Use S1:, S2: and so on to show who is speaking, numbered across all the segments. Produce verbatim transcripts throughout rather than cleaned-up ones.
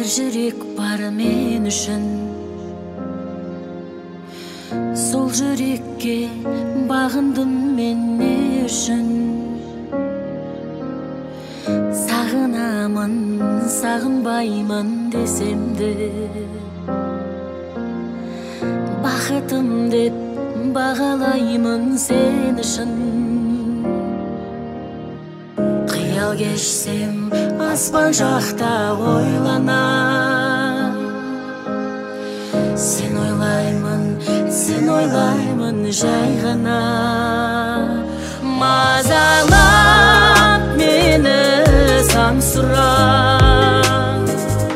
S1: бир жүрек бар мен үшін. Сол жүрекке бағындым мен не үшін. Сағынамын, сағынбаймын десем де, бақытым деп бағалаймын сен үшін. Қиял кешсем аспан жақта ойлана, сен ойлаймын, сен ойлаймын жай ғана. Мазалап мені сансырап,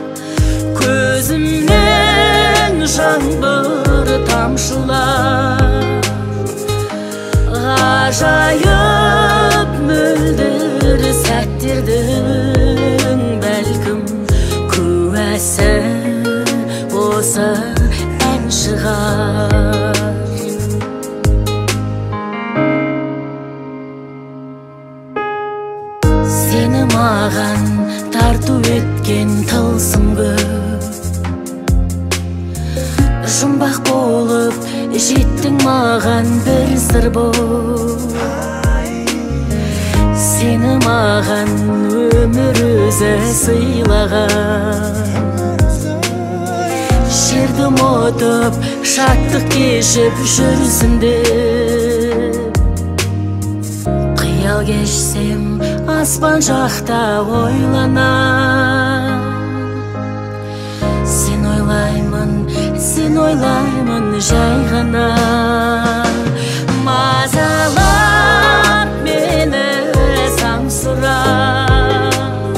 S1: көзімнен жаңбыр тамшылап, ғажайып мөлдір сәттердің бәлкім куәсі осы ән шығар. Сені маған тарту еткен тылсым көп, жұмбақ болып жеттің маған бір сыр болып. Сені маған өмір өзі сыйлаған, жерді ұмытып шаттық кешіп жүрсін деп. Қиял кешсем аспан жақта ойлана, сен ойлаймын, сен ойлаймын жай ғана. Мазалап мені сансырап,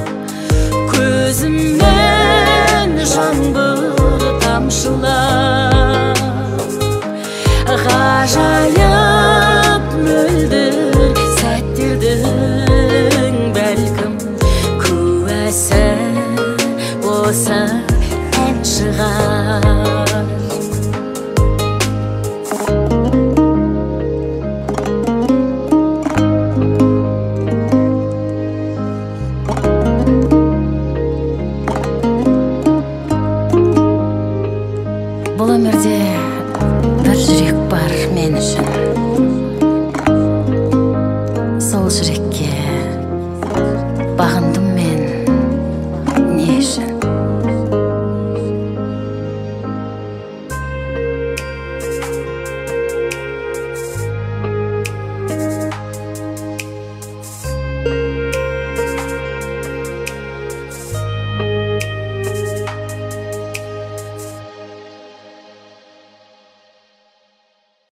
S1: көзімнен жаңбыр тамшылап, ғажайып мөлдір сәттердің бәлкім куәсі осы ән шығар. Бұл өмірде